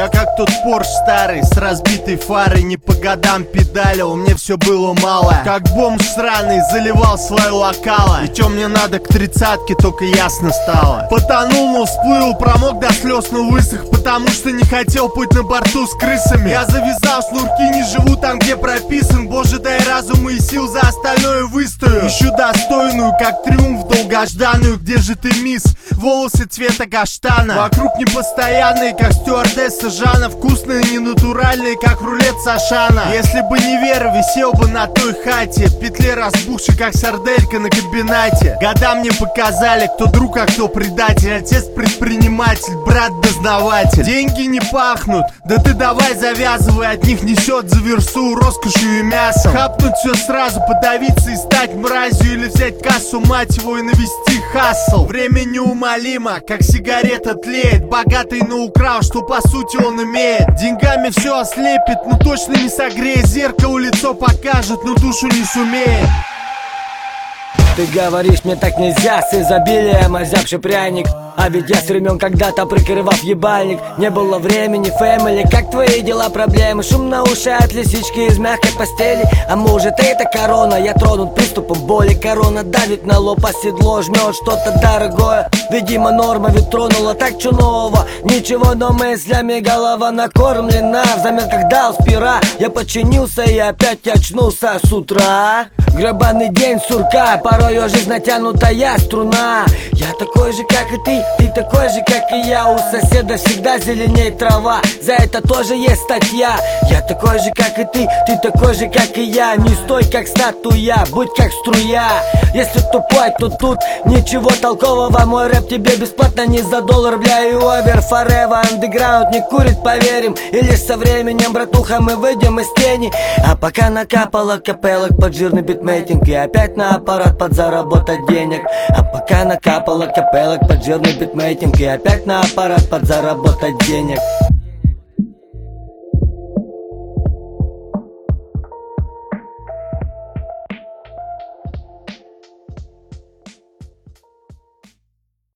Я как тот Порш старый, с разбитой фарой, не по годам педалил, мне все было мало. Как бомж сраный, заливал свои локала. И чё мне надо к 30-ке, только ясно стало. Потонул, но всплыл, промок до слез, но высох, потому что не хотел быть на борту с крысами. Я завязал шнурки, не живу там, где прописан. Боже, дай разума и сил, за остальное выстою. Ищу достойную, как триумф долгожданную. Где же ты, мисс? Волосы цвета каштана. Вокруг непостоянные, как стюардесса Жанна. Вкусные, ненатуральные, как рулет Сашана. Если бы не вера, висел бы на той хате, в петле разбухший, как сарделька на комбинате. Года мне показали, кто друг, а кто предатель. Отец предприниматель, брат дознаватель. Деньги не пахнут, да ты давай завязывай. От них несет за версту роскошью и мясом. Хапнуть все сразу, подавиться и стать мразью. Или взять кассу, мать его, и навести хассл. Время неумолимо, как сигарета тлеет. Богатый, но украл, что по сути он имеет. Деньгами все ослепит, но точно не согреет. Зеркало лицо покажет, но душу не сумеет. Ты говоришь, мне так нельзя, с изобилием озябший пряник. А ведь я с времен когда-то прикрывав ебальник. Не было времени, фэмили, как твои дела, проблемы? Шум на уши от лисички из мягкой постели. А может это корона, я тронут приступом боли. Корона давит на лоб, а седло жмет что-то дорогое. Видимо норма ведь тронула, так чё нового? Ничего, но мыслями голова накормлена. Взамен как дал спира, я подчинился и опять очнулся с утра. Гребаный день сурка, порою жизнь натянутая струна. Я такой же, как и ты такой же, как и я. У соседа всегда зеленеет трава, за это тоже есть статья. Я такой же, как и ты такой же, как и я. Не стой, как статуя, будь как струя. Если тупой, то тут ничего толкового. Мой рэп тебе бесплатно, не за доллар, бля, и овер. Forever underground не курит, поверим. И лишь со временем, братуха, мы выйдем из тени. А пока накапало капелок под жирный битмейтинг, и опять на аппарат подзаработать денег. А пока накапало капелок под жирный битмейтинг, и опять на аппарат подзаработать денег.